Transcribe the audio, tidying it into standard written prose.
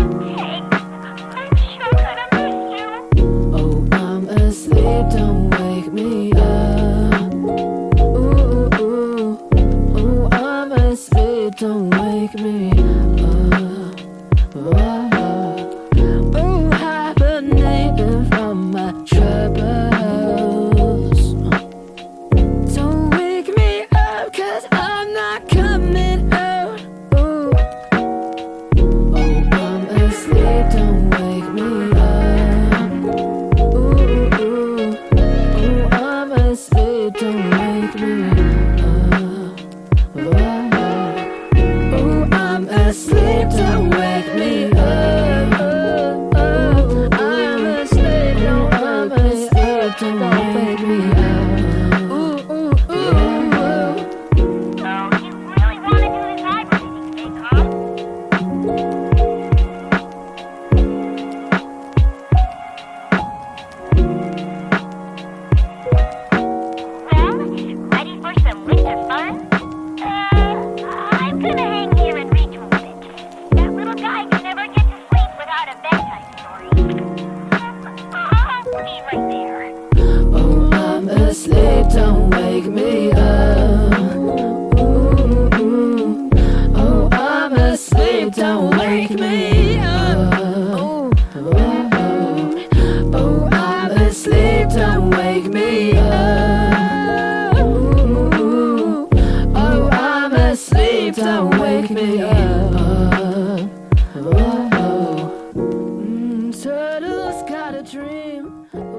Hey, I'm sure gonna miss you. Oh, I'm asleep, don't wake me up. Ooh, ooh, ooh, I'm asleep, don't wake me up. Oh, hibernating from my troubles. Don't wake me up, 'cause I'm not coming out. Ooh. Oh, I'm asleep, don't wake me up. Ooh, ooh, ooh, I'm asleep, don't wake me up. Oh, I'm asleep, don't wake me up. I'm asleep, don't wake me up. Ooh, ooh, ooh. So, you really want to do this hibernating thing, huh? Well, ready for some winter fun? I'm gonna hang here and read you a bit. That little guy can never get to sleep without a bedtime story. Be right there. Oh, I'm asleep, don't wake me up. Ooh, ooh. Oh, I'm asleep, don't wake me up. Oh, I'm asleep, don't wake me up. Ooh, oh, I'm asleep, don't wake me up. Turtle's got a dream.